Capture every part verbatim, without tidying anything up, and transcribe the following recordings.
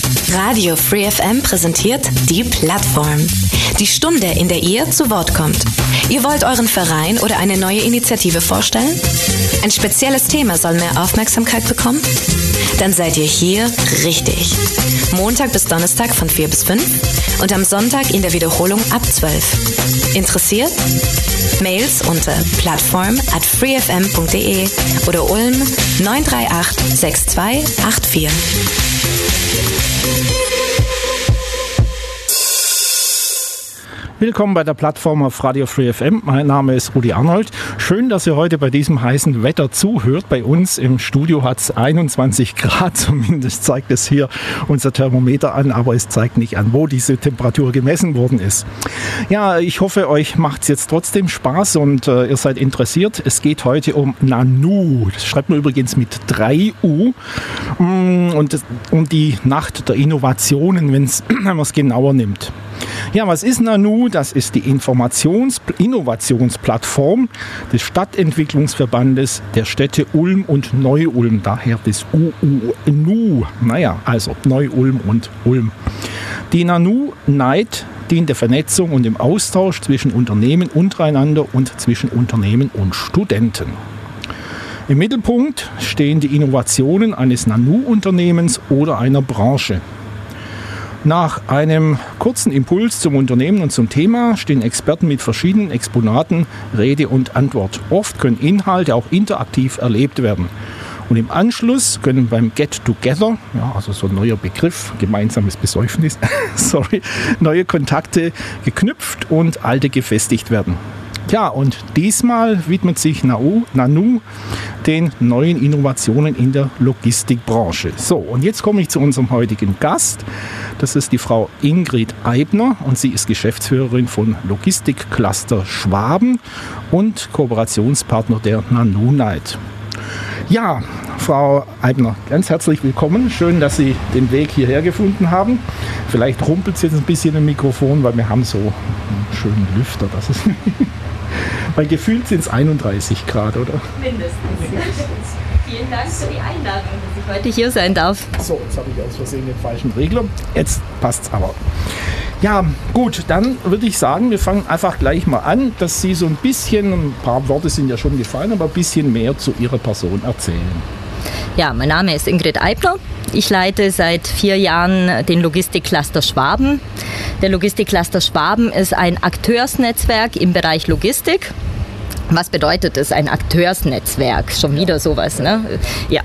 Radio Free F M präsentiert die Plattform. Die Stunde, in der ihr zu Wort kommt. Ihr wollt euren Verein oder eine neue Initiative vorstellen? Ein spezielles Thema soll mehr Aufmerksamkeit bekommen? Dann seid ihr hier richtig. Montag bis Donnerstag von vier bis fünf und am Sonntag in der Wiederholung ab zwölf. Interessiert? Mails unter plattform at freefm punkt de oder Ulm neun drei acht sechs zwei acht vier. Willkommen bei der Plattform auf Radio Free F M. Mein Name ist Rudi Arnold. Schön, dass ihr heute bei diesem heißen Wetter zuhört. Bei uns im Studio hat es einundzwanzig Grad, zumindest zeigt es hier unser Thermometer an, aber es zeigt nicht an, wo diese Temperatur gemessen worden ist. Ja, ich hoffe, euch macht es jetzt trotzdem Spaß und äh, ihr seid interessiert. Es geht heute um Nanu. Das schreibt man übrigens mit drei U. Und um die Nacht der Innovationen, wenn's, wenn man es genauer nimmt. Ja, was ist Nanu? Das ist die Informations- Innovationsplattform des Stadtentwicklungsverbandes der Städte Ulm und Neu-Ulm, daher das U U N U. Naja, also Neu-Ulm und Ulm. Die Nanu Night dient der Vernetzung und dem Austausch zwischen Unternehmen untereinander und zwischen Unternehmen und Studenten. Im Mittelpunkt stehen die Innovationen eines Nanu-Unternehmens oder einer Branche. Nach einem kurzen Impuls zum Unternehmen und zum Thema stehen Experten mit verschiedenen Exponaten Rede und Antwort. Oft können Inhalte auch interaktiv erlebt werden. Und im Anschluss können beim Get Together, ja, also so ein neuer Begriff, gemeinsames Besäufnis, sorry, neue Kontakte geknüpft und alte gefestigt werden. Ja, und diesmal widmet sich Nanu den neuen Innovationen in der Logistikbranche. So, und jetzt komme ich zu unserem heutigen Gast. Das ist die Frau Ingrid Eibner und sie ist Geschäftsführerin von Logistikcluster Schwaben und Kooperationspartner der Nanu Night. Ja, Frau Eibner, ganz herzlich willkommen. Schön, dass Sie den Weg hierher gefunden haben. Vielleicht rumpelt es jetzt ein bisschen im Mikrofon, weil wir haben so einen schönen Lüfter. Das ist weil gefühlt sind es einunddreißig Grad, oder? Mindestens. Vielen Dank für die Einladung, dass ich heute hier sein darf. So, jetzt habe ich aus Versehen den falschen Regler. Jetzt passt es aber. Ja, gut, dann würde ich sagen, wir fangen einfach gleich mal an, dass Sie so ein bisschen, ein paar Worte sind ja schon gefallen, aber ein bisschen mehr zu Ihrer Person erzählen. Ja, mein Name ist Ingrid Eibner. Ich leite seit vier Jahren den Logistikcluster Schwaben. Der Logistikcluster Schwaben ist ein Akteursnetzwerk im Bereich Logistik. Was bedeutet das, ein Akteursnetzwerk? Schon wieder sowas, ne? Ja.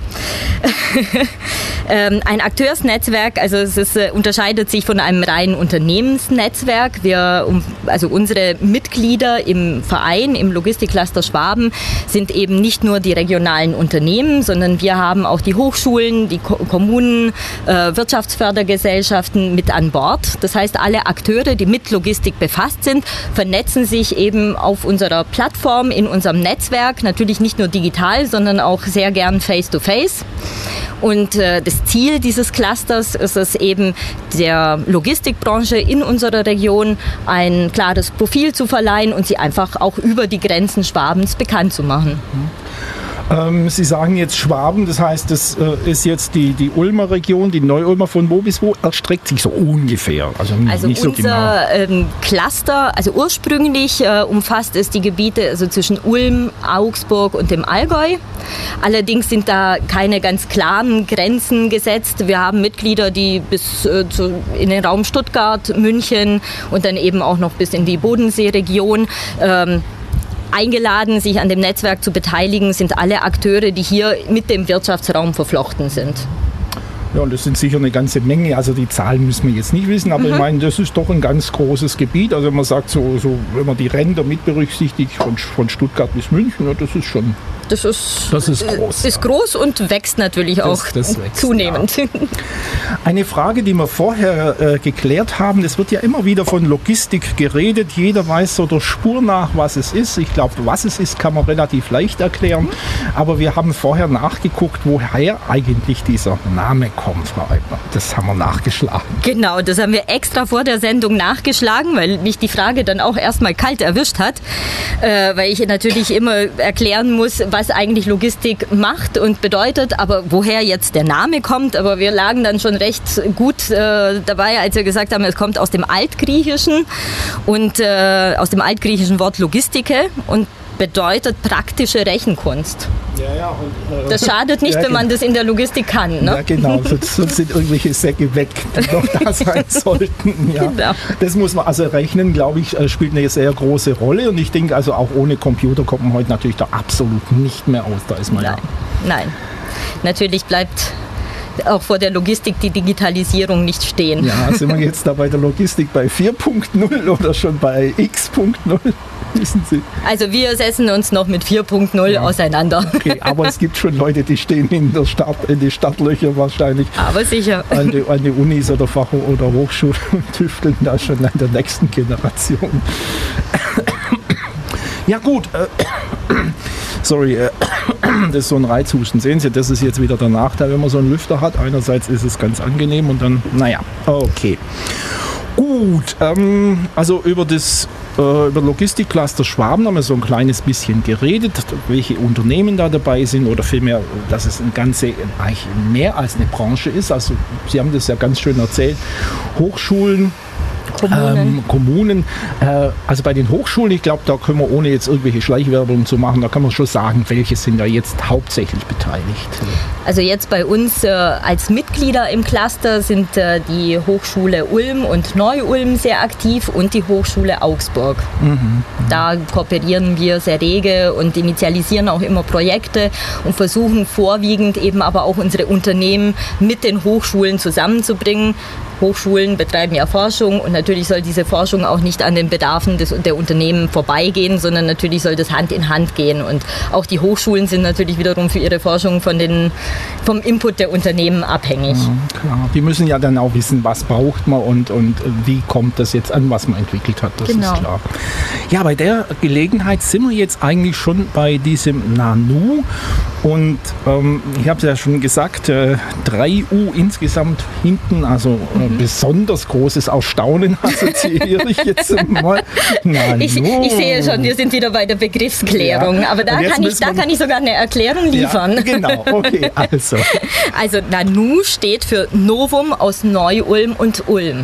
Ein Akteursnetzwerk, also es ist, unterscheidet sich von einem reinen Unternehmensnetzwerk. Wir, also unsere Mitglieder im Verein, im Logistikcluster Schwaben, sind eben nicht nur die regionalen Unternehmen, sondern wir haben auch die Hochschulen, die Kommunen, äh, Wirtschaftsfördergesellschaften mit an Bord. Das heißt, alle Akteure, die mit Logistik befasst sind, vernetzen sich eben auf unserer Plattform, in unserem Netzwerk, natürlich nicht nur digital, sondern auch sehr gern face-to-face. Und äh, das Ziel dieses Clusters ist es eben, der Logistikbranche in unserer Region ein klares Profil zu verleihen und sie einfach auch über die Grenzen Schwabens bekannt zu machen. Ähm, Sie sagen jetzt Schwaben, das heißt, das äh, ist jetzt die, die Ulmer Region, die Neu-Ulmer, von wo bis wo erstreckt sich so ungefähr? Also, also nicht so unser genau. ähm, Cluster, also ursprünglich äh, umfasst es die Gebiete also zwischen Ulm, Augsburg und dem Allgäu. Allerdings sind da keine ganz klaren Grenzen gesetzt. Wir haben Mitglieder, die bis äh, zu, in den Raum Stuttgart, München und dann eben auch noch bis in die Bodenseeregion ähm, eingeladen, sich an dem Netzwerk zu beteiligen, sind alle Akteure, die hier mit dem Wirtschaftsraum verflochten sind. Ja, und das sind sicher eine ganze Menge. Also die Zahlen müssen wir jetzt nicht wissen, aber mhm. ich meine, das ist doch ein ganz großes Gebiet. Also man sagt so, so wenn man die Ränder mit berücksichtigt, von, von Stuttgart bis München, ja, das ist schon... Das ist, das ist groß. Ist groß und wächst natürlich das, auch das wächst, zunehmend. Ja. Eine Frage, die wir vorher äh, geklärt haben, es wird ja immer wieder von Logistik geredet. Jeder weiß so der Spur nach, was es ist. Ich glaube, was es ist, kann man relativ leicht erklären. Mhm. Aber wir haben vorher nachgeguckt, woher eigentlich dieser Name kommt, Frau Eibner. Das haben wir nachgeschlagen. Genau, das haben wir extra vor der Sendung nachgeschlagen, weil mich die Frage dann auch erstmal kalt erwischt hat. Äh, weil ich natürlich immer erklären muss, was was eigentlich Logistik macht und bedeutet, aber woher jetzt der Name kommt. Aber wir lagen dann schon recht gut äh, dabei, als wir gesagt haben, es kommt aus dem Altgriechischen und äh, aus dem altgriechischen Wort Logistike und bedeutet praktische Rechenkunst. Ja, ja, und, äh, das schadet nicht, ja, wenn man das in der Logistik kann. Ne? Ja, genau. Sonst, sonst sind irgendwelche Säcke weg, die noch da sein sollten. Ja. Genau. Das muss man, also Rechnen, glaube ich, spielt eine sehr große Rolle. Und ich denke, also auch ohne Computer kommt man heute natürlich da absolut nicht mehr aus. Da ist man Nein. ja. Nein. Natürlich bleibt auch vor der Logistik die Digitalisierung nicht stehen. Ja, sind wir jetzt da bei der Logistik bei vier Punkt null oder schon bei X Punkt null? Wissen Sie? Also wir setzen uns noch mit vier Punkt null ja. auseinander. Okay, aber es gibt schon Leute, die stehen in der Start, in die Startlöcher wahrscheinlich. Aber sicher. An die, an die Unis oder Fach- oder Hochschulen und tüfteln da schon an der nächsten Generation. Ja gut, äh, sorry, äh, das ist so ein Reizhusten. Sehen Sie, das ist jetzt wieder der Nachteil, wenn man so einen Lüfter hat. Einerseits ist es ganz angenehm und dann, naja, okay. Gut, ähm, also über das äh, über Logistikcluster Schwaben haben wir so ein kleines bisschen geredet, welche Unternehmen da dabei sind oder vielmehr, dass es ein ganze, eigentlich mehr als eine Branche ist. Also Sie haben das ja ganz schön erzählt. Hochschulen, Kommunen. Ähm, Kommunen. Äh, also bei den Hochschulen, ich glaube, da können wir, ohne jetzt irgendwelche Schleichwerbung zu machen, da kann man schon sagen, welche sind da jetzt hauptsächlich beteiligt. Also jetzt bei uns äh, als Mitglieder im Cluster sind äh, die Hochschule Ulm und Neu-Ulm sehr aktiv und die Hochschule Augsburg. Mhm. Da kooperieren wir sehr rege und initialisieren auch immer Projekte und versuchen vorwiegend eben aber auch unsere Unternehmen mit den Hochschulen zusammenzubringen. Hochschulen betreiben ja Forschung und natürlich soll diese Forschung auch nicht an den Bedarfen des, der Unternehmen vorbeigehen, sondern natürlich soll das Hand in Hand gehen. Und auch die Hochschulen sind natürlich wiederum für ihre Forschung von den, vom Input der Unternehmen abhängig. Ja, klar. Die müssen ja dann auch wissen, was braucht man und, und wie kommt das jetzt an, was man entwickelt hat. Das genau. ist klar. Ja, bei der Gelegenheit sind wir jetzt eigentlich schon bei diesem Nanu. Und ähm, ich habe es ja schon gesagt, äh, drei U insgesamt hinten, also äh, mhm. besonders großes Erstaunen assoziiere ich jetzt mal. Nanu. Ich, ich sehe schon, wir sind wieder bei der Begriffsklärung, ja. aber da kann, ich, da kann ich sogar eine Erklärung liefern. Ja, genau, okay, also. Also Nanu steht für Novum aus Neu-Ulm und Ulm.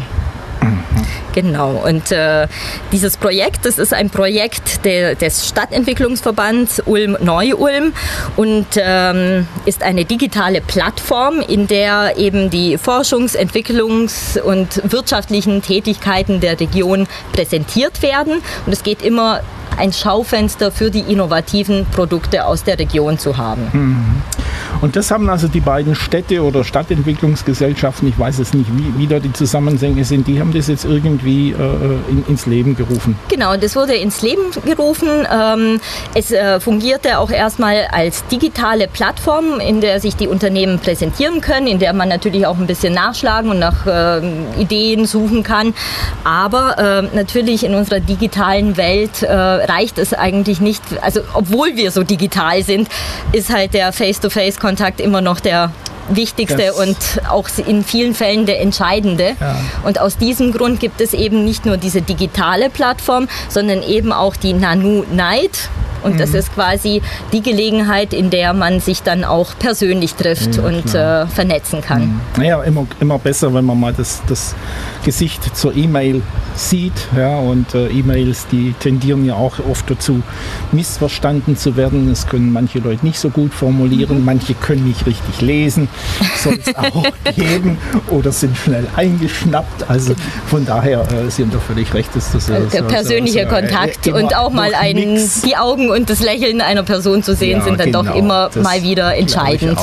Genau, und äh, dieses Projekt, das ist ein Projekt de, des Stadtentwicklungsverbands Ulm-Neu-Ulm und ähm, ist eine digitale Plattform, in der eben die Forschungs-, Entwicklungs- und wirtschaftlichen Tätigkeiten der Region präsentiert werden. Und es geht immer ein Schaufenster für die innovativen Produkte aus der Region zu haben. Mhm. Und das haben also die beiden Städte oder Stadtentwicklungsgesellschaften, ich weiß jetzt nicht, wie, wie da die Zusammenhänge sind, die haben das jetzt irgendwie äh, in, ins Leben gerufen. Genau, das wurde ins Leben gerufen. Ähm, es äh, fungierte auch erstmal als digitale Plattform, in der sich die Unternehmen präsentieren können, in der man natürlich auch ein bisschen nachschlagen und nach äh, Ideen suchen kann. Aber äh, natürlich in unserer digitalen Welt äh, reicht es eigentlich nicht, also obwohl wir so digital sind, ist halt der Face-to-Face-Kontakt immer noch der wichtigste das und auch in vielen Fällen der entscheidende. Ja. Und aus diesem Grund gibt es eben nicht nur diese digitale Plattform, sondern eben auch die Nanu Night. Und mhm. das ist quasi die Gelegenheit, in der man sich dann auch persönlich trifft ja, und äh, vernetzen kann. Mhm. Naja, immer, immer besser, wenn man mal das, das Gesicht zur E-Mail sieht. Ja, und äh, E-Mails, die tendieren ja auch oft dazu, missverstanden zu werden. Das können manche Leute nicht so gut formulieren, mhm. manche können nicht richtig lesen. Soll es auch geben oder sind schnell eingeschnappt. Also von daher äh, Sie haben doch völlig recht. Dass das, also der so, persönliche so, so, Kontakt äh, und auch mal ein, die Augen und das Lächeln einer Person zu sehen, ja, sind dann genau, doch immer mal wieder entscheidend.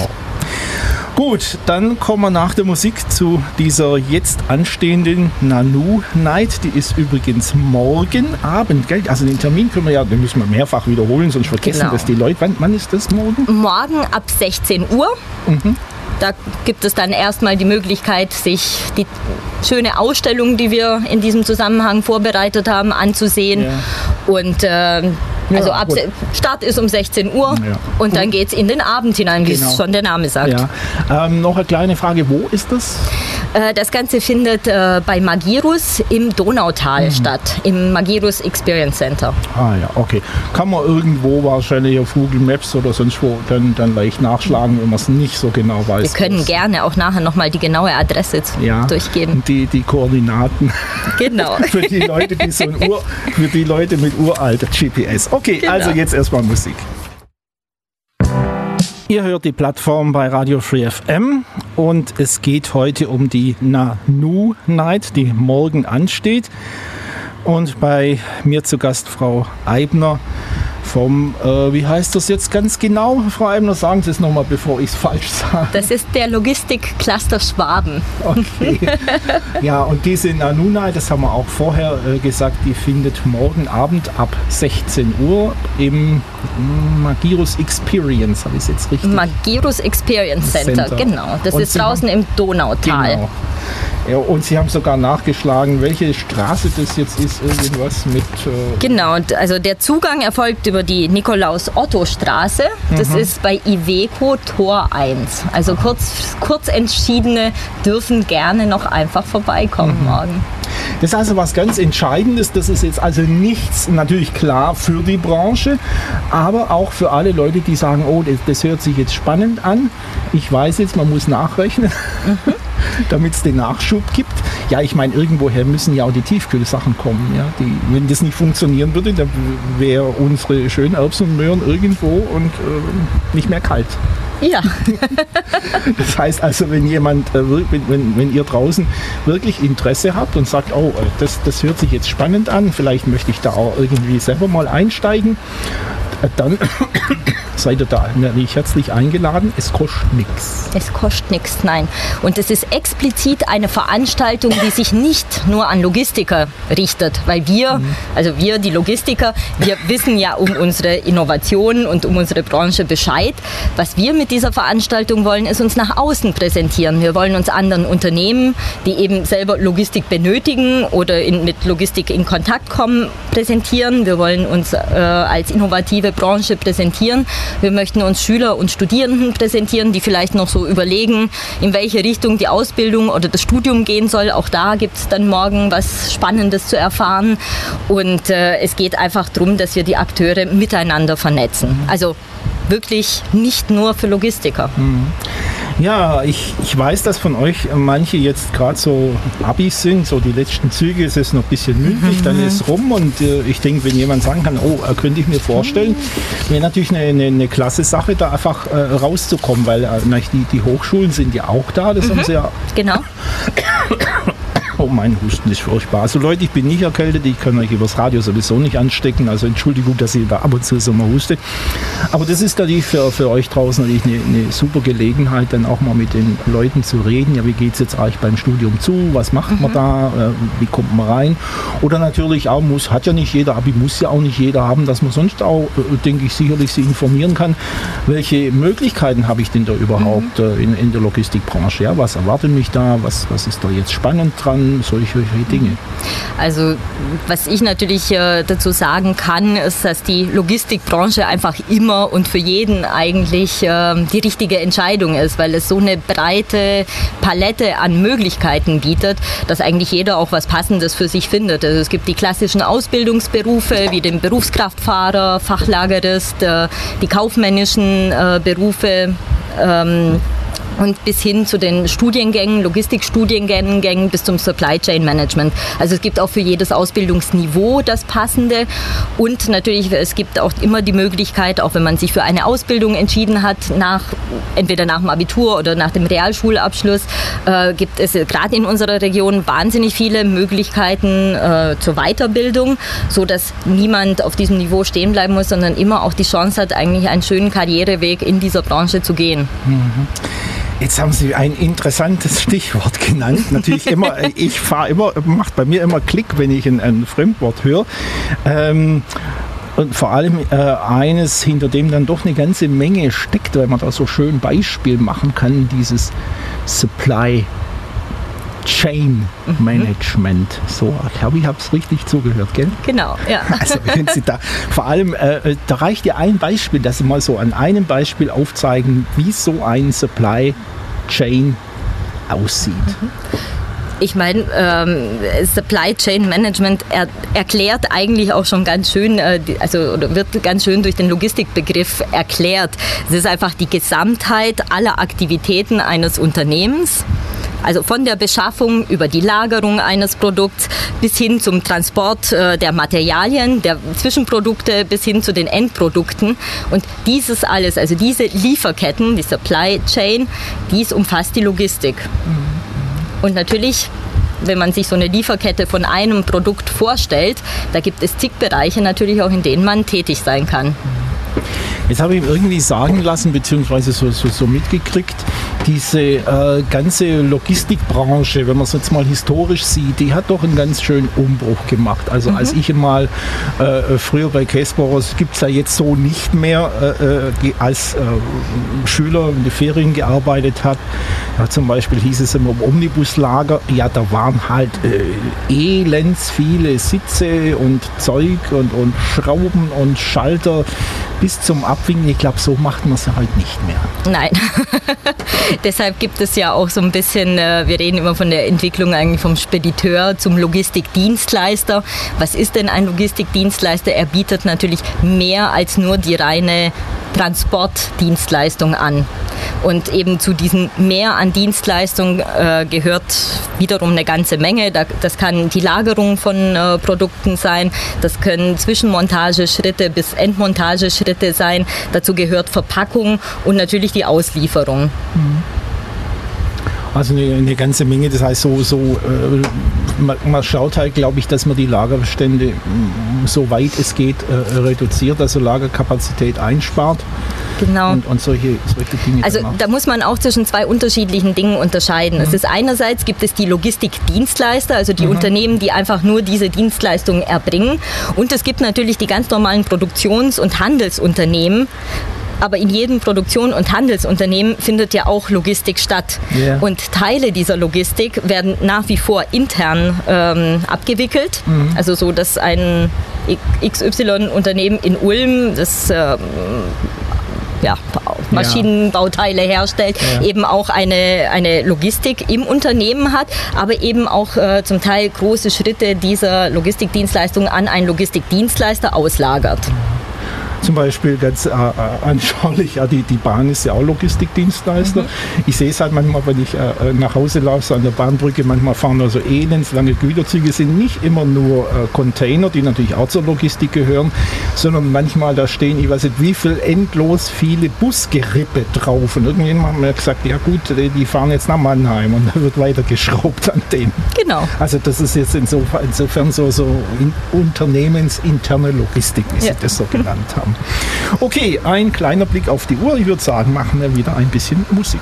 Gut, dann kommen wir nach der Musik zu dieser jetzt anstehenden Nanu Night. Die ist übrigens morgen Abend, gell? Also den Termin können wir ja, den müssen wir mehrfach wiederholen, sonst vergessen genau. das die Leute. Wann, wann ist das morgen? Morgen ab sechzehn Uhr. Mhm. Da gibt es dann erstmal die Möglichkeit, sich die schöne Ausstellung, die wir in diesem Zusammenhang vorbereitet haben, anzusehen. Ja. Und äh, also ja, ab Start ist um sechzehn Uhr ja. und dann geht es in den Abend hinein, wie genau. es schon der Name sagt. Ja. Ähm, noch eine kleine Frage, wo ist das? Äh, das Ganze findet äh, bei Magirus im Donautal mhm. statt, im Magirus Experience Center. Ah ja, okay. Kann man irgendwo wahrscheinlich auf Google Maps oder sonst wo dann, dann leicht nachschlagen, wenn man es nicht so genau weiß. Wir können gerne auch nachher nochmal die genaue Adresse ja, durchgeben. Die, die Koordinaten. Genau. für die Leute, die so ein Ur, für die Leute mit uralter G P S. Okay, genau. Also jetzt erstmal Musik. Ihr hört die Plattform bei Radio Free F M und es geht heute um die Nanu Night, die morgen ansteht. Und bei mir zu Gast Frau Eibner vom, äh, wie heißt das jetzt ganz genau, Frau Eibner? Sagen Sie es nochmal, bevor ich es falsch sage. Das ist der Logistik-Cluster Schwaben. Okay. Ja, und diese Nanu Night, das haben wir auch vorher äh, gesagt, die findet morgen Abend ab sechzehn Uhr im Magirus Experience, habe ich es jetzt richtig? Magirus Experience Center, Center. Genau. Das und ist Sie draußen haben, im Donautal. Genau. Ja, und Sie haben sogar nachgeschlagen, welche Straße das jetzt ist, irgendwas mit... Äh genau, also der Zugang erfolgt über die Nikolaus-Otto-Straße. Das mhm. ist bei Iveco Tor eins. Also kurz, kurz Entschiedene dürfen gerne noch einfach vorbeikommen mhm. morgen. Das ist also was ganz Entscheidendes. Das ist jetzt also nichts, natürlich klar für die Branche, aber auch für alle Leute, die sagen, oh, das, das hört sich jetzt spannend an. Ich weiß jetzt, man muss nachrechnen. Mhm. damit es den Nachschub gibt. Ja, ich meine, irgendwoher müssen ja auch die Tiefkühlsachen kommen. Ja? Die, wenn das nicht funktionieren würde, dann wäre unsere schönen Erbsen und Möhren irgendwo und äh, nicht mehr kalt. Ja. Das heißt also, wenn jemand, äh, wenn, wenn ihr draußen wirklich Interesse habt und sagt, oh, das, das hört sich jetzt spannend an, vielleicht möchte ich da auch irgendwie selber mal einsteigen, dann seid ihr da natürlich herzlich eingeladen. Es kostet nichts. Es kostet nichts, nein. Und es ist explizit eine Veranstaltung, die sich nicht nur an Logistiker richtet, weil wir, mhm. also wir, die Logistiker, wir wissen ja um unsere Innovationen und um unsere Branche Bescheid. Was wir mit dieser Veranstaltung wollen, ist uns nach außen präsentieren. Wir wollen uns anderen Unternehmen, die eben selber Logistik benötigen oder in, mit Logistik in Kontakt kommen, präsentieren. Wir wollen uns äh, als innovative Branche präsentieren. Wir möchten uns Schüler und Studierenden präsentieren, die vielleicht noch so überlegen, in welche Richtung die Ausbildung oder das Studium gehen soll. Auch da gibt es dann morgen was Spannendes zu erfahren. Und äh, es geht einfach darum, dass wir die Akteure miteinander vernetzen. Also wirklich nicht nur für Logistiker. Mhm. Ja, ich, ich weiß, dass von euch manche jetzt gerade so Abis sind, so die letzten Züge, es ist noch ein bisschen mündlich, mhm. dann ist es rum und äh, ich denke, wenn jemand sagen kann, oh, könnte ich mir vorstellen, wäre natürlich eine, eine, eine klasse Sache, da einfach äh, rauszukommen, weil äh, die, die Hochschulen sind ja auch da, das mhm. haben sie ja... Genau. Oh, mein Husten ist furchtbar. Also Leute, ich bin nicht erkältet, ich kann euch übers Radio sowieso nicht anstecken, also Entschuldigung, dass ich da ab und zu so mal huste. Aber das ist natürlich für, für euch draußen natürlich eine, eine super Gelegenheit, dann auch mal mit den Leuten zu reden. Ja, wie geht es jetzt eigentlich beim Studium zu? Was macht mhm. man da? Äh, wie kommt man rein? Oder natürlich auch, muss, hat ja nicht jeder, Abi muss ja auch nicht jeder haben, dass man sonst auch, äh, denke ich, sicherlich sich informieren kann, welche Möglichkeiten habe ich denn da überhaupt mhm. äh, in, in der Logistikbranche? Ja, was erwartet mich da? Was, was ist da jetzt spannend dran? Solche, solche Dinge. Also was ich natürlich äh, dazu sagen kann, ist, dass die Logistikbranche einfach immer und für jeden eigentlich äh, die richtige Entscheidung ist, weil es so eine breite Palette an Möglichkeiten bietet, dass eigentlich jeder auch was Passendes für sich findet. Also es gibt die klassischen Ausbildungsberufe wie den Berufskraftfahrer, Fachlagerist, äh, die kaufmännischen äh, Berufe, ähm, und bis hin zu den Studiengängen, Logistikstudiengängen bis zum Supply Chain Management. Also es gibt auch für jedes Ausbildungsniveau das Passende und natürlich, es gibt auch immer die Möglichkeit, auch wenn man sich für eine Ausbildung entschieden hat, nach, entweder nach dem Abitur oder nach dem Realschulabschluss, äh, gibt es gerade in unserer Region wahnsinnig viele Möglichkeiten äh, zur Weiterbildung, so dass niemand auf diesem Niveau stehen bleiben muss, sondern immer auch die Chance hat, eigentlich einen schönen Karriereweg in dieser Branche zu gehen. Mhm. Jetzt haben Sie ein interessantes Stichwort genannt. Natürlich immer, ich fahre immer, macht bei mir immer Klick, wenn ich ein, ein Fremdwort höre. Ähm, und vor allem äh, eines, hinter dem dann doch eine ganze Menge steckt, weil man da so schön Beispiel machen kann, dieses Supply Chain Management. Mhm. So, ich glaube, ich habe es richtig zugehört, gell? Genau, ja. Also wenn Sie da, vor allem, äh, da reicht ja ein Beispiel, dass Sie mal so an einem Beispiel aufzeigen, wie so ein Supply Chain aussieht. Mhm. Ich meine, ähm, Supply Chain Management er, erklärt eigentlich auch schon ganz schön, äh, also oder wird ganz schön durch den Logistikbegriff erklärt. Es ist einfach die Gesamtheit aller Aktivitäten eines Unternehmens. Also von der Beschaffung über die Lagerung eines Produkts bis hin zum Transport äh, der Materialien, der Zwischenprodukte bis hin zu den Endprodukten. Und dieses alles, also diese Lieferketten, die Supply Chain, dies umfasst die Logistik. Und natürlich, wenn man sich so eine Lieferkette von einem Produkt vorstellt, da gibt es zig Bereiche natürlich auch, in denen man tätig sein kann. Jetzt habe ich irgendwie sagen lassen, beziehungsweise so, so, so mitgekriegt, diese äh, ganze Logistikbranche, wenn man es jetzt mal historisch sieht, die hat doch einen ganz schönen Umbruch gemacht. Also mhm. als ich mal äh, früher bei Käsebohrers, gibt es ja jetzt so nicht mehr, äh, als äh, Schüler in den Ferien gearbeitet hat. Ja, zum Beispiel hieß es immer im Omnibuslager, ja, da waren halt äh, elends viele Sitze und Zeug und, und Schrauben und Schalter bis zum Abwinken. Ich glaube, so macht man es halt nicht mehr. Nein. Deshalb gibt es ja auch so ein bisschen, wir reden immer von der Entwicklung eigentlich vom Spediteur zum Logistikdienstleister. Was ist denn ein Logistikdienstleister? Er bietet natürlich mehr als nur die reine Transportdienstleistung an. Und eben zu diesen mehr an Dienstleistung äh, gehört wiederum eine ganze Menge. Das kann die Lagerung von äh, Produkten sein, das können Zwischenmontageschritte bis Endmontageschritte sein. Dazu gehört Verpackung und natürlich die Auslieferung. Also eine, eine ganze Menge, das heißt so, so äh, man, man schaut halt, glaube ich, dass man die Lagerbestände so weit es geht äh, reduziert, also Lagerkapazität einspart. Genau. Und, und solche, solche Dinge. Also da muss man auch zwischen zwei unterschiedlichen Dingen unterscheiden. Mhm. Es ist einerseits gibt es die Logistikdienstleister, also die mhm. Unternehmen, die einfach nur diese Dienstleistungen erbringen. Und es gibt natürlich die ganz normalen Produktions- und Handelsunternehmen. Aber in jedem Produktion- und Handelsunternehmen findet ja auch Logistik statt. Yeah. Und Teile dieser Logistik werden nach wie vor intern ähm, abgewickelt. Mhm. Also so, dass ein X Y-Unternehmen in Ulm, das ähm, ja, Maschinenbauteile herstellt, ja. eben auch eine, eine Logistik im Unternehmen hat, aber eben auch äh, zum Teil große Schritte dieser Logistikdienstleistung an einen Logistikdienstleister auslagert. Zum Beispiel ganz äh, anschaulich, ja, die, die Bahn ist ja auch Logistikdienstleister. Mhm. Ich sehe es halt manchmal, wenn ich äh, nach Hause laufe, so an der Bahnbrücke, manchmal fahren also elends lange Güterzüge, sind nicht immer nur äh, Container, die natürlich auch zur Logistik gehören, sondern manchmal da stehen, ich weiß nicht wie viel, endlos viele Busgerippe drauf. Und irgendjemand hat mir gesagt, ja gut, die fahren jetzt nach Mannheim und da wird weiter geschraubt an denen. Genau. Also das ist jetzt insofern, insofern so, so in, unternehmensinterne Logistik, wie ja. Sie das so genannt haben. Okay, ein kleiner Blick auf die Uhr. Ich würde sagen, machen wir wieder ein bisschen Musik.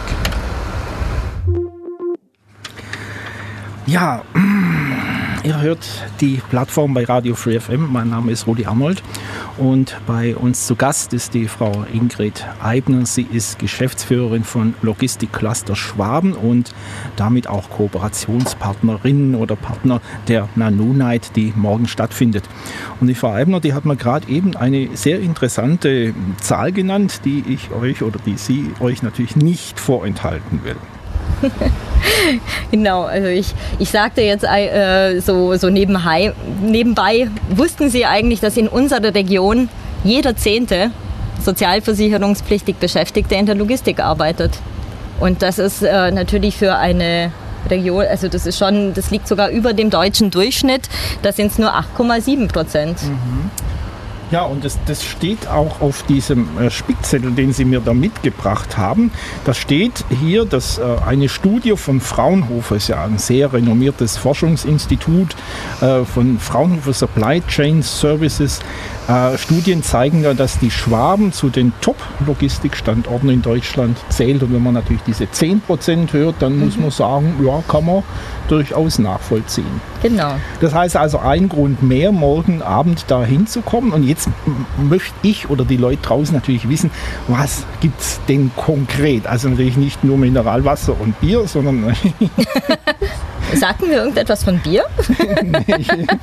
Ja, ihr hört die Plattform bei Radio Free F M. Mein Name ist Rudi Arnold und bei uns zu Gast ist die Frau Ingrid Eibner. Sie ist Geschäftsführerin von Logistikcluster Schwaben und damit auch Kooperationspartnerin oder Partner der Nanonight, die morgen stattfindet. Und die Frau Eibner, die hat mir gerade eben eine sehr interessante Zahl genannt, die ich euch oder die sie euch natürlich nicht vorenthalten will. Genau, also ich, ich sagte jetzt äh, so, so nebenbei, nebenbei, wussten Sie eigentlich, dass in unserer Region jeder zehnte sozialversicherungspflichtig Beschäftigte in der Logistik arbeitet? Und das ist äh, natürlich für eine Region, also das ist schon, das liegt sogar über dem deutschen Durchschnitt, da sind es nur acht Komma sieben Prozent. Mhm. Ja, und das, das steht auch auf diesem äh, Spickzettel, den Sie mir da mitgebracht haben. Da steht hier, dass äh, eine Studie von Fraunhofer, ist ja ein sehr renommiertes Forschungsinstitut äh, von Fraunhofer Supply Chain Services, äh, Studien zeigen ja, dass die Schwaben zu den Top-Logistikstandorten in Deutschland zählt. Und wenn man natürlich diese zehn Prozent hört, dann mhm. muss man sagen, ja, kann man durchaus nachvollziehen. Genau. Das heißt also ein Grund mehr, morgen Abend da hinzukommen. Und jetzt möchte ich oder die Leute draußen natürlich wissen, was gibt es denn konkret? Also natürlich nicht nur Mineralwasser und Bier, sondern Sagten wir irgendetwas von Bier? Nee,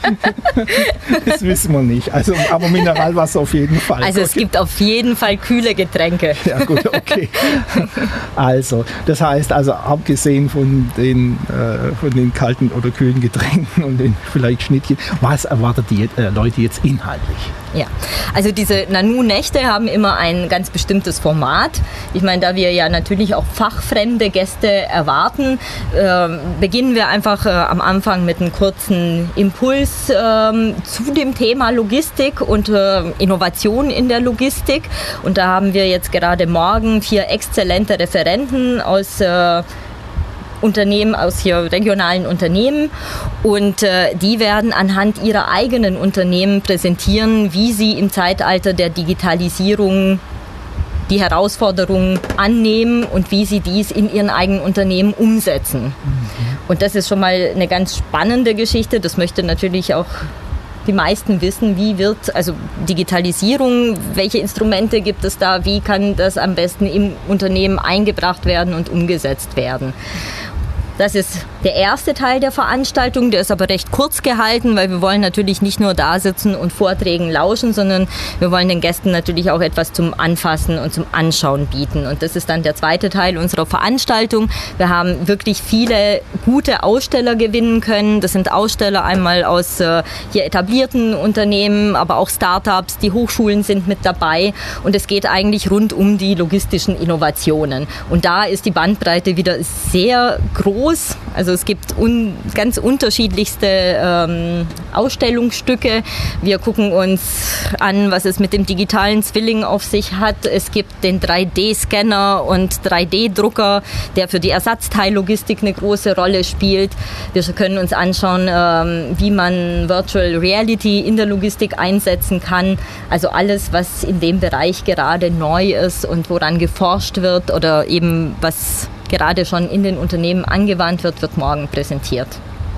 das wissen wir nicht. Also, aber Mineralwasser auf jeden Fall. Also es okay. gibt auf jeden Fall kühle Getränke. Ja gut, okay. Also, das heißt, also abgesehen von den, äh, von den kalten oder kühlen Getränken und den vielleicht Schnittchen, was erwartet die äh, Leute jetzt inhaltlich? Ja, also diese Nanu-Nächte haben immer ein ganz bestimmtes Format. Ich meine, da wir ja natürlich auch fachfremde Gäste erwarten, äh, beginnen wir einfach äh, am Anfang mit einem kurzen Impuls äh, zu dem Thema Logistik und äh, Innovation in der Logistik. Und da haben wir jetzt gerade morgen vier exzellente Referenten aus äh, Unternehmen, aus hier regionalen Unternehmen, und äh, die werden anhand ihrer eigenen Unternehmen präsentieren, wie sie im Zeitalter der Digitalisierung die Herausforderungen annehmen und wie sie dies in ihren eigenen Unternehmen umsetzen. Mhm. Und das ist schon mal eine ganz spannende Geschichte. Das möchte natürlich auch die meisten wissen, wie wird also Digitalisierung, welche Instrumente gibt es da, wie kann das am besten im Unternehmen eingebracht werden und umgesetzt werden. Das ist der erste Teil der Veranstaltung, der ist aber recht kurz gehalten, weil wir wollen natürlich nicht nur da sitzen und Vorträgen lauschen, sondern wir wollen den Gästen natürlich auch etwas zum Anfassen und zum Anschauen bieten. Und das ist dann der zweite Teil unserer Veranstaltung. Wir haben wirklich viele gute Aussteller gewinnen können. Das sind Aussteller einmal aus äh, hier etablierten Unternehmen, aber auch Startups, die Hochschulen sind mit dabei. Und es geht eigentlich rund um die logistischen Innovationen. Und da ist die Bandbreite wieder sehr groß. Also es gibt un, ganz unterschiedlichste ähm, Ausstellungsstücke. Wir gucken uns an, was es mit dem digitalen Zwilling auf sich hat. Es gibt den drei D Scanner und drei D Drucker, der für die Ersatzteillogistik eine große Rolle spielt. Wir können uns anschauen, ähm, wie man Virtual Reality in der Logistik einsetzen kann. Also alles, was in dem Bereich gerade neu ist und woran geforscht wird oder eben was gerade schon in den Unternehmen angewandt wird, wird morgen präsentiert.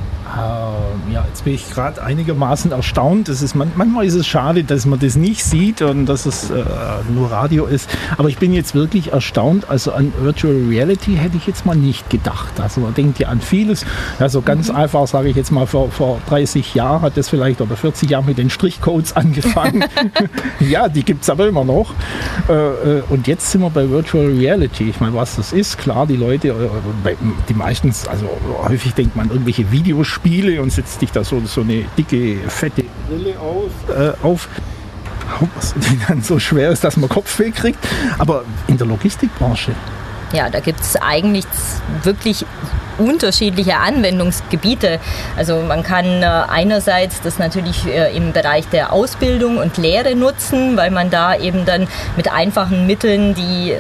Ähm, ja, jetzt bin ich gerade einigermaßen erstaunt. Das ist, man, manchmal ist es schade, dass man das nicht sieht und dass es äh, nur Radio ist. Aber ich bin jetzt wirklich erstaunt. Also an Virtual Reality hätte ich jetzt mal nicht gedacht. Also man denkt ja an vieles. Also ganz mhm. einfach, sage ich jetzt mal, vor, vor dreißig Jahren hat das vielleicht oder vierzig Jahren mit den Strichcodes angefangen. Ja, die gibt es aber immer noch. Äh, und jetzt sind wir bei Virtual Reality. Ich meine, was das ist, klar, die Leute, äh, die meistens, also häufig denkt man irgendwelche Videospiele Spiele und setzt dich da so, so eine dicke, fette Brille auf, äh, auf was dann so schwer ist, dass man Kopfweh kriegt. Aber in der Logistikbranche? Ja, da gibt es eigentlich wirklich unterschiedliche Anwendungsgebiete. Also man kann äh, einerseits das natürlich äh, im Bereich der Ausbildung und Lehre nutzen, weil man da eben dann mit einfachen Mitteln die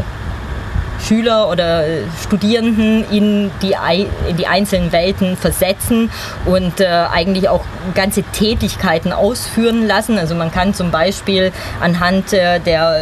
Schüler oder Studierenden in die, in die einzelnen Welten versetzen und äh, eigentlich auch ganze Tätigkeiten ausführen lassen. Also man kann zum Beispiel anhand äh, der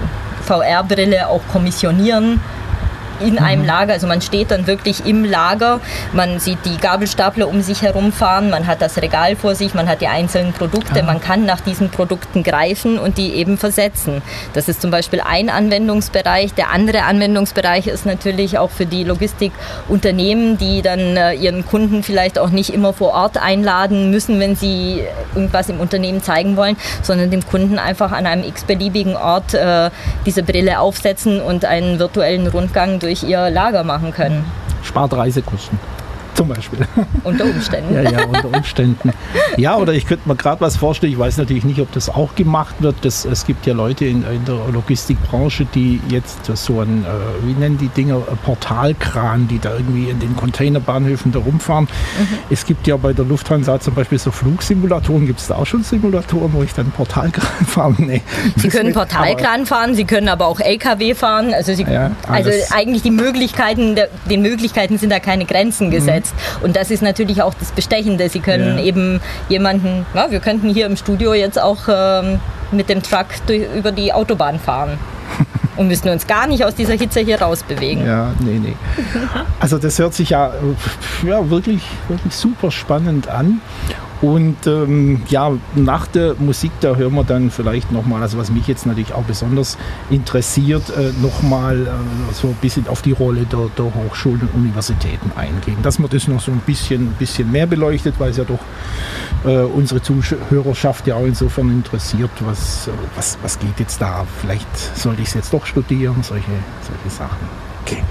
V R-Brille auch kommissionieren in einem Lager. Also man steht dann wirklich im Lager, man sieht die Gabelstapler um sich herumfahren, man hat das Regal vor sich, man hat die einzelnen Produkte, ja. Man kann nach diesen Produkten greifen und die eben versetzen. Das ist zum Beispiel ein Anwendungsbereich. Der andere Anwendungsbereich ist natürlich auch für die Logistikunternehmen, die dann äh, ihren Kunden vielleicht auch nicht immer vor Ort einladen müssen, wenn sie irgendwas im Unternehmen zeigen wollen, sondern dem Kunden einfach an einem x-beliebigen Ort äh, diese Brille aufsetzen und einen virtuellen Rundgang durch ihr Lager machen können. Spart Reisekosten. Zum Beispiel. Unter Umständen. Ja, ja, unter Umständen. Ja, oder ich könnte mir gerade was vorstellen, ich weiß natürlich nicht, ob das auch gemacht wird. Das, es gibt ja Leute in, in der Logistikbranche, die jetzt so ein, äh, wie nennen die Dinger, Portalkran, die da irgendwie in den Containerbahnhöfen da rumfahren. Mhm. Es gibt ja bei der Lufthansa zum Beispiel so Flugsimulatoren. Gibt es da auch schon Simulatoren, wo ich dann Portalkran fahre? Nee. Sie können Portalkran fahren, Sie können aber auch L K W fahren. Also, Sie, ja, also eigentlich die Möglichkeiten, den Möglichkeiten sind da keine Grenzen gesetzt. Mhm. Und das ist natürlich auch das Bestechende. Sie können ja. eben jemanden, ja, wir könnten hier im Studio jetzt auch ähm, mit dem Truck durch, über die Autobahn fahren und müssen uns gar nicht aus dieser Hitze hier rausbewegen. Ja, nee, nee. Also das hört sich ja, ja wirklich, wirklich super spannend an. Und ähm, ja, nach der Musik, da hören wir dann vielleicht nochmal, also was mich jetzt natürlich auch besonders interessiert, äh, nochmal äh, so ein bisschen auf die Rolle der, der Hochschulen und Universitäten eingehen. Dass man das noch so ein bisschen, bisschen mehr beleuchtet, weil es ja doch äh, unsere Zuhörerschaft ja auch insofern interessiert, was, was, was geht jetzt da. Vielleicht sollte ich es jetzt doch studieren, solche, solche Sachen. Okay.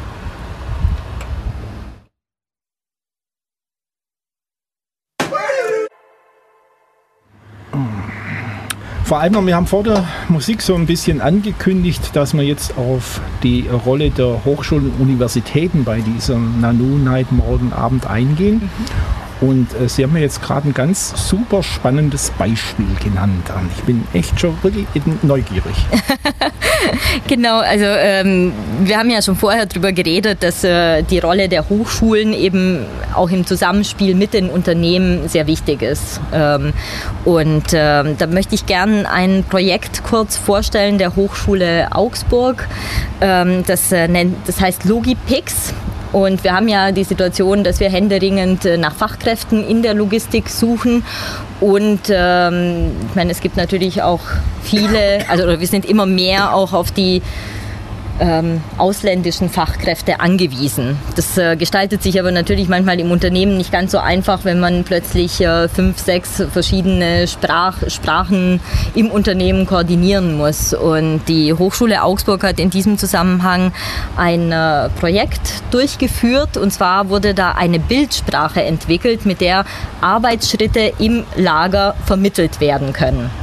Vor allem, wir haben vor der Musik so ein bisschen angekündigt, dass wir jetzt auf die Rolle der Hochschulen und Universitäten bei dieser Nanu-Night morgen Abend eingehen. Mhm. Und äh, Sie haben mir jetzt gerade ein ganz super spannendes Beispiel genannt. Und ich bin echt schon wirklich neugierig. Genau, also ähm, wir haben ja schon vorher darüber geredet, dass äh, die Rolle der Hochschulen eben auch im Zusammenspiel mit den Unternehmen sehr wichtig ist. Ähm, und äh, da möchte ich gerne ein Projekt kurz vorstellen der Hochschule Augsburg. Ähm, das, äh, nennt, das heißt Logipix. Und wir haben ja die Situation, dass wir händeringend nach Fachkräften in der Logistik suchen. Und ähm, ich meine, es gibt natürlich auch viele, also wir sind immer mehr auch auf die ähm, ausländischen Fachkräfte angewiesen. Das äh, gestaltet sich aber natürlich manchmal im Unternehmen nicht ganz so einfach, wenn man plötzlich äh, fünf, sechs verschiedene Sprach, Sprachen im Unternehmen koordinieren muss. Und die Hochschule Augsburg hat in diesem Zusammenhang ein äh, Projekt durchgeführt. Und zwar wurde da eine Bildsprache entwickelt, mit der Arbeitsschritte im Lager vermittelt werden können.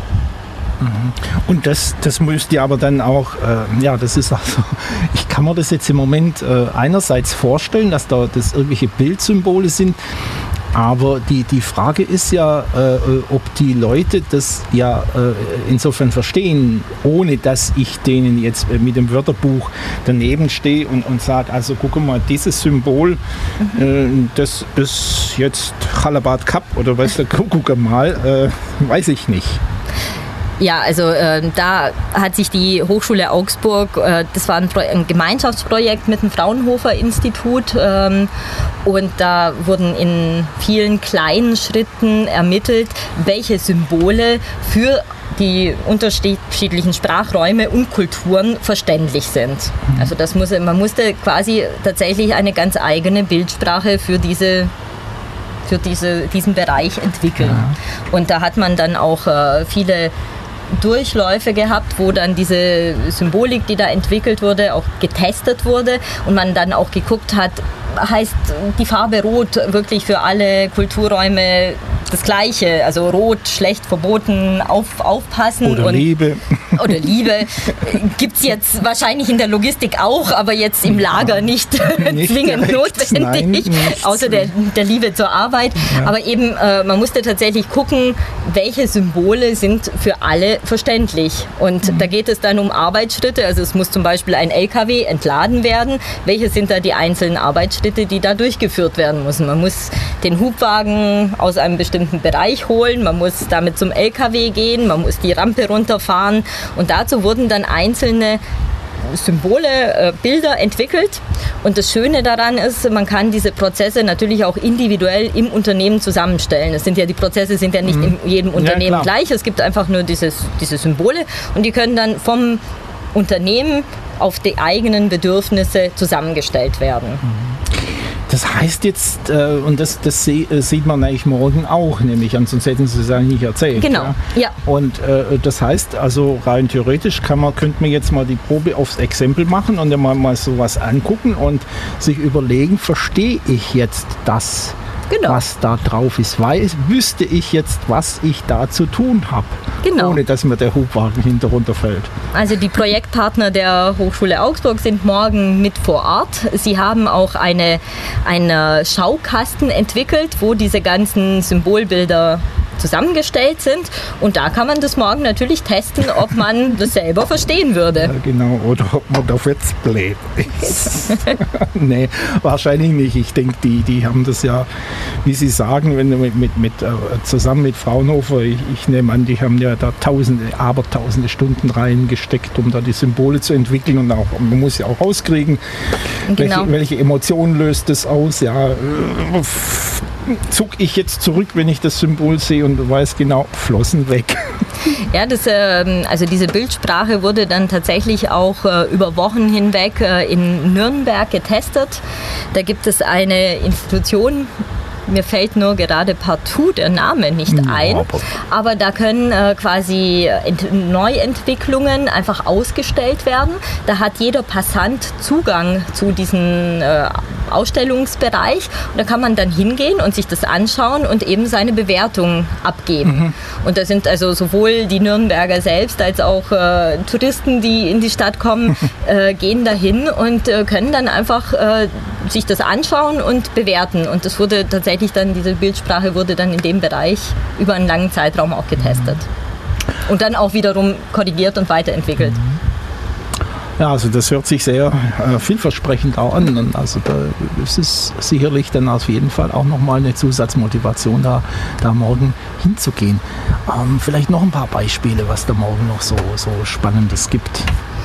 Und das, das müsst ihr aber dann auch, äh, ja, das ist also, ich kann mir das jetzt im Moment äh, einerseits vorstellen, dass da das irgendwelche Bildsymbole sind, aber die, die Frage ist ja, äh, ob die Leute das ja äh, insofern verstehen, ohne dass ich denen jetzt äh, mit dem Wörterbuch daneben stehe und, und sage, also guck mal, dieses Symbol, mhm. äh, das ist jetzt Chalabat Cup oder weißt du, guck mal, äh, weiß ich nicht. Ja, also äh, da hat sich die Hochschule Augsburg, äh, das war ein, Pro- ein Gemeinschaftsprojekt mit dem Fraunhofer-Institut ähm, und da wurden in vielen kleinen Schritten ermittelt, welche Symbole für die unterschiedlichen Sprachräume und Kulturen verständlich sind. Also das muss, man musste quasi tatsächlich eine ganz eigene Bildsprache für diese für diese, diesen Bereich entwickeln. Ja. Und da hat man dann auch äh, viele Durchläufe gehabt, wo dann diese Symbolik, die da entwickelt wurde, auch getestet wurde und man dann auch geguckt hat, heißt die Farbe Rot wirklich für alle Kulturräume das Gleiche? Also Rot, schlecht, verboten, auf, aufpassen. Oder und, Liebe. Oder Liebe. Gibt es jetzt wahrscheinlich in der Logistik auch, aber jetzt im Lager nicht, nicht zwingend direkt, notwendig, nein, außer der, der Liebe zur Arbeit. Ja. Aber eben, äh, man musste tatsächlich gucken, welche Symbole sind für alle verständlich. Und mhm. da geht es dann um Arbeitsschritte. Also es muss zum Beispiel ein L K W entladen werden. Welche sind da die einzelnen Arbeitsschritte, die da durchgeführt werden müssen? Man muss den Hubwagen aus einem bestimmten Bereich holen, man muss damit zum L K W gehen, man muss die Rampe runterfahren und dazu wurden dann einzelne Symbole, äh, Bilder entwickelt und das Schöne daran ist, man kann diese Prozesse natürlich auch individuell im Unternehmen zusammenstellen. Es sind ja, die Prozesse sind ja nicht mhm. in jedem Unternehmen ja, gleich, es gibt einfach nur dieses, diese Symbole und die können dann vom Unternehmen auf die eigenen Bedürfnisse zusammengestellt werden. Mhm. Das heißt jetzt, äh, und das, das se- sieht man eigentlich morgen auch, nämlich, sonst hätten Sie es eigentlich nicht erzählt. Genau, ja. ja. Und äh, das heißt, also rein theoretisch kann man, könnte man jetzt mal die Probe aufs Exempel machen und dann mal, mal sowas angucken und sich überlegen, verstehe ich jetzt das, genau. was da drauf ist? Weiß, wüsste ich jetzt, was ich da zu tun habe, genau. ohne dass mir der Hubwagen hinter runterfällt. Also die Projektpartner der Hochschule Augsburg sind morgen mit vor Ort. Sie haben auch eine, einen Schaukasten entwickelt, wo diese ganzen Symbolbilder zusammengestellt sind und da kann man das morgen natürlich testen, ob man das selber verstehen würde. Ja, genau, oder ob man dafür jetzt blöd ist. Nee, wahrscheinlich nicht. Ich denke, die, die haben das ja, wie Sie sagen, wenn mit, mit, mit, zusammen mit Fraunhofer, ich, ich nehme an, die haben ja da tausende, abertausende Stunden reingesteckt, um da die Symbole zu entwickeln und auch, man muss ja auch rauskriegen, genau. welche, welche Emotionen löst das aus, ja, zucke ich jetzt zurück, wenn ich das Symbol sehe und weiß genau, Flossen weg. Ja, das, äh, also diese Bildsprache wurde dann tatsächlich auch äh, über Wochen hinweg äh, in Nürnberg getestet. Da gibt es eine Institution, mir fällt nur gerade partout der Name nicht ein, aber da können äh, quasi Ent- Neuentwicklungen einfach ausgestellt werden. Da hat jeder Passant Zugang zu diesem äh, Ausstellungsbereich und da kann man dann hingehen und sich das anschauen und eben seine Bewertung abgeben. Mhm. Und da sind also sowohl die Nürnberger selbst als auch äh, Touristen, die in die Stadt kommen, äh, gehen dahin und äh, können dann einfach äh, sich das anschauen und bewerten. Und das wurde tatsächlich dann, diese Bildsprache wurde dann in dem Bereich über einen langen Zeitraum auch getestet. Und dann auch wiederum korrigiert und weiterentwickelt. Ja, also das hört sich sehr äh, vielversprechend auch an. Und also da ist es sicherlich dann auf jeden Fall auch nochmal eine Zusatzmotivation, da, da morgen hinzugehen. Ähm, vielleicht noch ein paar Beispiele, was da morgen noch so, so Spannendes gibt.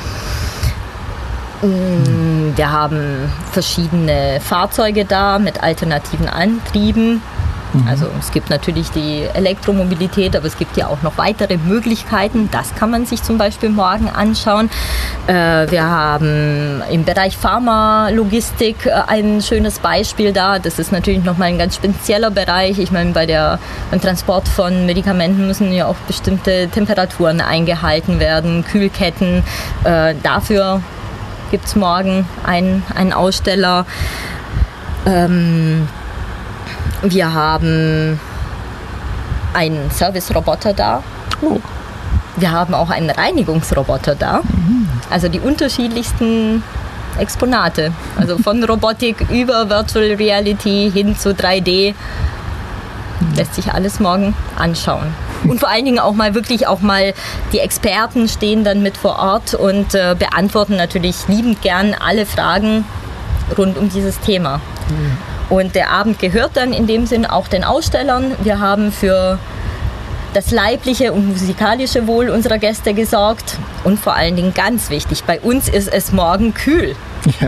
Wir haben verschiedene Fahrzeuge da mit alternativen Antrieben. Also es gibt natürlich die Elektromobilität, aber es gibt ja auch noch weitere Möglichkeiten. Das kann man sich zum Beispiel morgen anschauen. Äh, wir haben im Bereich Pharmalogistik ein schönes Beispiel da. Das ist natürlich nochmal ein ganz spezieller Bereich. Ich meine, bei der, beim Transport von Medikamenten müssen ja auch bestimmte Temperaturen eingehalten werden, Kühlketten. Äh, dafür gibt es morgen einen, einen Aussteller. Ähm, Wir haben einen Service-Roboter da. Oh. Wir haben auch einen Reinigungsroboter da. Mhm. Also die unterschiedlichsten Exponate. Also von Robotik über Virtual Reality hin zu drei D. Lässt sich alles morgen anschauen. Und vor allen Dingen auch mal wirklich auch mal die Experten stehen dann mit vor Ort und äh, beantworten natürlich liebend gern alle Fragen rund um dieses Thema. Mhm. Und der Abend gehört dann in dem Sinn auch den Ausstellern. Wir haben für das leibliche und musikalische Wohl unserer Gäste gesorgt. Und vor allen Dingen ganz wichtig, bei uns ist es morgen kühl. Ja.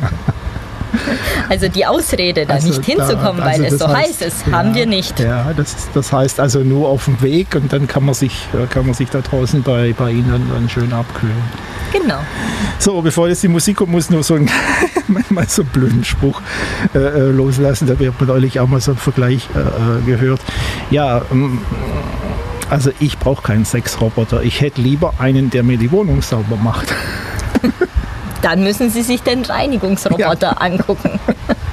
Also die Ausrede, da also nicht hinzukommen, da, also weil es so heißt, heiß ist, ja, haben wir nicht. Ja, das, das heißt also nur auf dem Weg und dann kann man sich, kann man sich da draußen bei, bei Ihnen dann schön abkühlen. Genau. So, bevor jetzt die Musik kommt, muss nur so ein manchmal so einen blöden Spruch äh, loslassen. Da habe ich neulich auch mal so einen Vergleich äh, gehört. Ja, ähm, also ich brauche keinen Sexroboter. Ich hätte lieber einen, der mir die Wohnung sauber macht. Dann müssen Sie sich den Reinigungsroboter ja. angucken.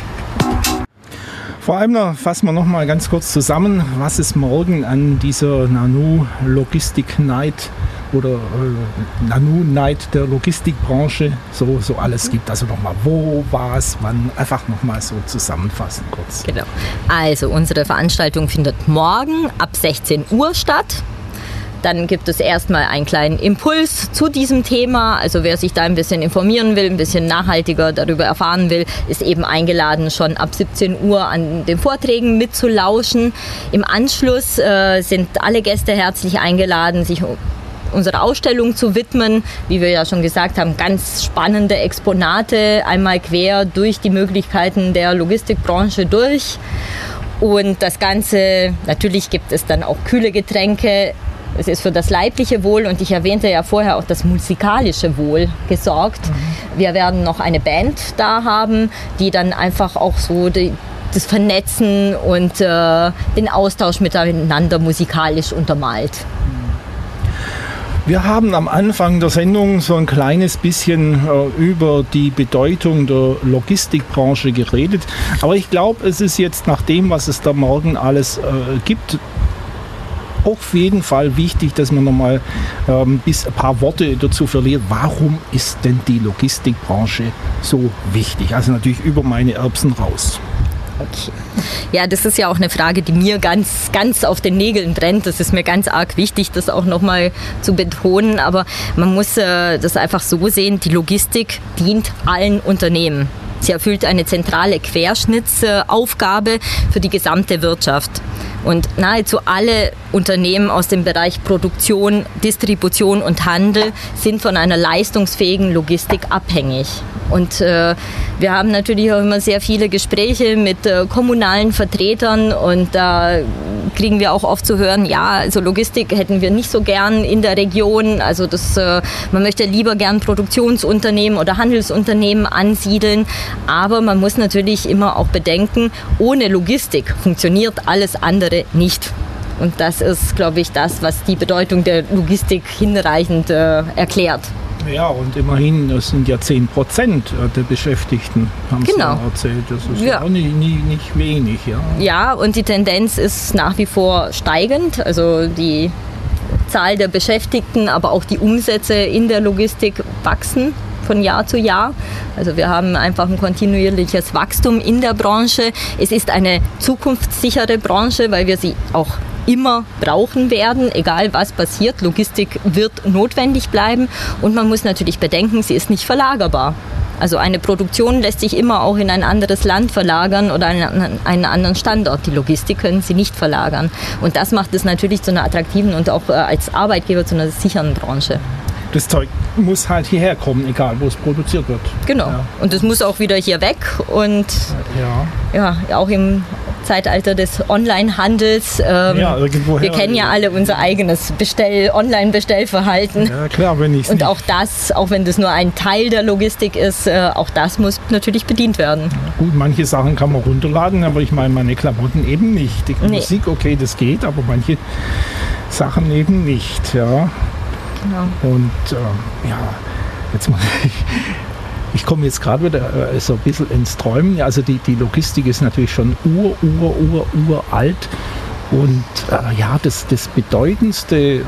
Vor allem noch, fassen wir noch mal ganz kurz zusammen, was es morgen an dieser Nanu Logistik Night oder äh, Nanu Night der Logistikbranche so, so alles gibt. Also nochmal wo, was, wann, einfach nochmal so zusammenfassen kurz. Genau. Also unsere Veranstaltung findet morgen ab sechzehn Uhr statt. Dann gibt es erstmal einen kleinen Impuls zu diesem Thema. Also wer sich da ein bisschen informieren will, ein bisschen nachhaltiger darüber erfahren will, ist eben eingeladen, schon ab siebzehn Uhr an den Vorträgen mitzulauschen. Im Anschluss äh, sind alle Gäste herzlich eingeladen, sich unserer Ausstellung zu widmen. Wie wir ja schon gesagt haben, ganz spannende Exponate, einmal quer durch die Möglichkeiten der Logistikbranche durch. Und das Ganze, natürlich gibt es dann auch kühle Getränke. Es ist für das leibliche Wohl und ich erwähnte ja vorher auch das musikalische Wohl gesorgt. Mhm. Wir werden noch eine Band da haben, die dann einfach auch so die, das Vernetzen und äh, den Austausch miteinander musikalisch untermalt. Wir haben am Anfang der Sendung so ein kleines bisschen äh, über die Bedeutung der Logistikbranche geredet. Aber ich glaube, es ist jetzt nach dem, was es da morgen alles äh, gibt, auf jeden Fall wichtig, dass man nochmal ähm, bis ein paar Worte dazu verliert. Warum ist denn die Logistikbranche so wichtig? Also natürlich über meine Erbsen raus. Okay. Ja, das ist ja auch eine Frage, die mir ganz, ganz auf den Nägeln brennt. Das ist mir ganz arg wichtig, das auch nochmal zu betonen. Aber man muss äh, das einfach so sehen, die Logistik dient allen Unternehmen. Sie erfüllt eine zentrale Querschnittsaufgabe für die gesamte Wirtschaft. Und nahezu alle Unternehmen aus dem Bereich Produktion, Distribution und Handel sind von einer leistungsfähigen Logistik abhängig. Und äh, wir haben natürlich auch immer sehr viele Gespräche mit äh, kommunalen Vertretern und da kriegen wir auch oft zu hören, ja, also Logistik hätten wir nicht so gern in der Region. Also das, äh, man möchte lieber gern Produktionsunternehmen oder Handelsunternehmen ansiedeln. Aber man muss natürlich immer auch bedenken, ohne Logistik funktioniert alles andere nicht. Und das ist, glaube ich, das, was die Bedeutung der Logistik hinreichend äh, erklärt. Ja, und immerhin, das sind ja zehn Prozent der Beschäftigten, haben Sie genau. erzählt. Das ist ja ja auch nicht, nicht, nicht wenig. Ja. ja, und die Tendenz ist nach wie vor steigend. Also die Zahl der Beschäftigten, aber auch die Umsätze in der Logistik wachsen von Jahr zu Jahr. Also wir haben einfach ein kontinuierliches Wachstum in der Branche. Es ist eine zukunftssichere Branche, weil wir sie auch immer brauchen werden, egal was passiert. Logistik wird notwendig bleiben und man muss natürlich bedenken, sie ist nicht verlagerbar. Also eine Produktion lässt sich immer auch in ein anderes Land verlagern oder einen, einen anderen Standort. Die Logistik können Sie nicht verlagern. Und das macht es natürlich zu einer attraktiven und auch als Arbeitgeber zu einer sicheren Branche. Das Zeug muss halt hierher kommen, egal wo es produziert wird. Genau. Ja. Und es muss auch wieder hier weg. Und ja, ja auch im Zeitalter des Onlinehandels. Ähm, ja, irgendwoher. Wir kennen ja alle unser eigenes Bestell, Online-Bestellverhalten. Ja, klar, wenn ich Und auch das, auch wenn das nur ein Teil der Logistik ist, äh, auch das muss natürlich bedient werden. Ja, gut, manche Sachen kann man runterladen, aber ich meine, meine Klamotten eben nicht. Die nee. Musik, okay, das geht, aber manche Sachen eben nicht. Ja. Genau. Und äh, ja, jetzt mal. Ich komme jetzt gerade wieder äh, so ein bisschen ins Träumen. Also die, die Logistik ist natürlich schon ur, ur, ur, uralt. Und äh, ja, das, das bedeutendste, äh,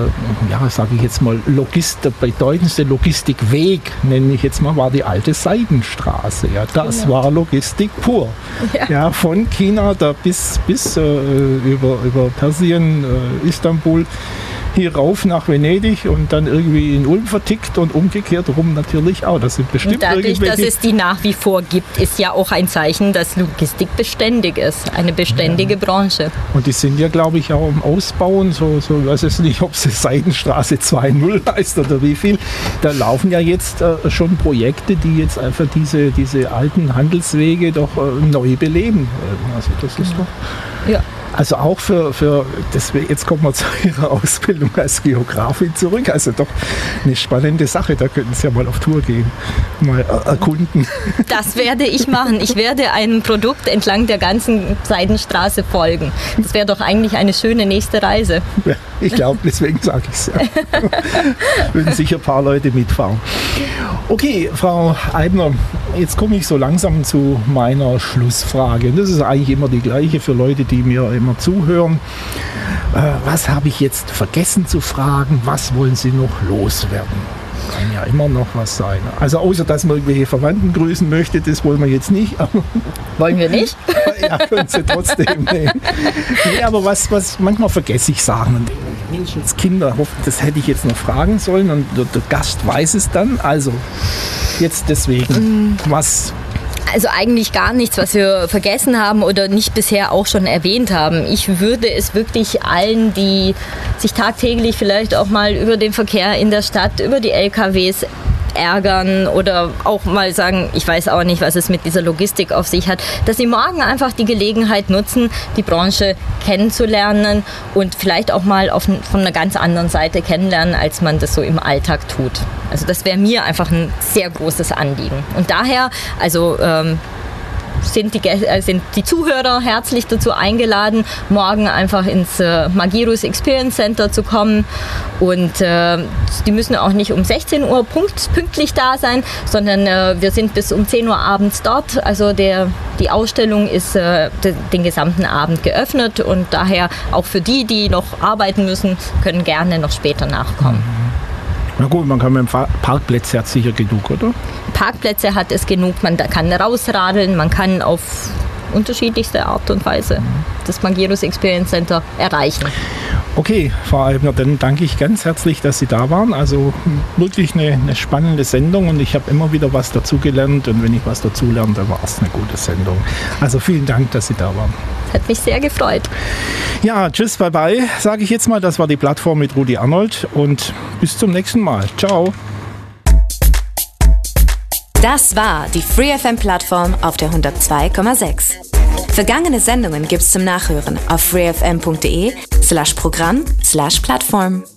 ja, sage ich jetzt mal, Logist, der bedeutendste Logistikweg, nenne ich jetzt mal, war die alte Seidenstraße. Ja, das genau. war Logistik pur. Ja. Ja, von China da bis, bis äh, über, über Persien, äh, Istanbul, hier rauf nach Venedig und dann irgendwie in Ulm vertickt und umgekehrt rum natürlich auch. Das sind bestimmt und dadurch, dass es die nach wie vor gibt, ist ja auch ein Zeichen, dass Logistik beständig ist. Eine beständige ja. Branche. Und die sind ja, glaube ich, auch im Ausbauen. So, so, ich weiß jetzt nicht, ob es Seidenstraße zwei null heißt oder wie viel. Da laufen ja jetzt äh, schon Projekte, die jetzt einfach diese, diese alten Handelswege doch äh, neu beleben. Also das ist doch... Ja. Also auch für, für das, jetzt kommen wir zu Ihrer Ausbildung als Geografin zurück. Also doch eine spannende Sache. Da könnten Sie ja mal auf Tour gehen, mal erkunden. Das werde ich machen. Ich werde einem Produkt entlang der ganzen Seidenstraße folgen. Das wäre doch eigentlich eine schöne nächste Reise. Ja, ich glaube, deswegen sage ich es ja. Würden sicher ein paar Leute mitfahren. Okay, Frau Eibner, jetzt komme ich so langsam zu meiner Schlussfrage. Und das ist eigentlich immer die gleiche für Leute, die mir immer zuhören. Äh, was habe ich jetzt vergessen zu fragen? Was wollen Sie noch loswerden? Kann ja immer noch was sein. Also außer, dass man irgendwelche Verwandten grüßen möchte, das wollen wir jetzt nicht. Wollen wir nicht? Ja, können Sie trotzdem. Nee. Nee, aber was, was manchmal vergesse ich Sachen. Und Menschenskinder, das hätte ich jetzt noch fragen sollen und der, der Gast weiß es dann. Also jetzt deswegen, mm. was... Also eigentlich gar nichts, was wir vergessen haben oder nicht bisher auch schon erwähnt haben. Ich würde es wirklich allen, die sich tagtäglich vielleicht auch mal über den Verkehr in der Stadt, über die L K Ws ärgern oder auch mal sagen, ich weiß auch nicht, was es mit dieser Logistik auf sich hat, dass sie morgen einfach die Gelegenheit nutzen, die Branche kennenzulernen und vielleicht auch mal auf, von einer ganz anderen Seite kennenlernen, als man das so im Alltag tut. Also das wäre mir einfach ein sehr großes Anliegen. Und daher, also ähm, sind die, äh, sind die Zuhörer herzlich dazu eingeladen, morgen einfach ins äh, Magirus Experience Center zu kommen. Und äh, die müssen auch nicht um sechzehn Uhr punkt, pünktlich da sein, sondern äh, wir sind bis um zehn Uhr abends dort. Also der, die Ausstellung ist äh, de, den gesamten Abend geöffnet und daher auch für die, die noch arbeiten müssen, können gerne noch später nachkommen. Na gut, man kann mit dem Parkplätze hat sicher genug, oder? Parkplätze hat es genug, man kann rausradeln, man kann auf unterschiedlichste Art und Weise das Magirus Experience Center erreichen. Okay, Frau Eibner, dann danke ich ganz herzlich, dass Sie da waren. Also wirklich eine, eine spannende Sendung und ich habe immer wieder was dazugelernt und wenn ich was dazu lerne, dann war es eine gute Sendung. Also vielen Dank, dass Sie da waren. Hat mich sehr gefreut. Ja, tschüss, bye bye, sage ich jetzt mal. Das war die Plattform mit Rudi Arnold und bis zum nächsten Mal. Ciao. Das war die Free F M-Plattform auf der hundertzwei Komma sechs. Vergangene Sendungen gibt's zum Nachhören auf freefm punkt de slash Programm slash Plattform.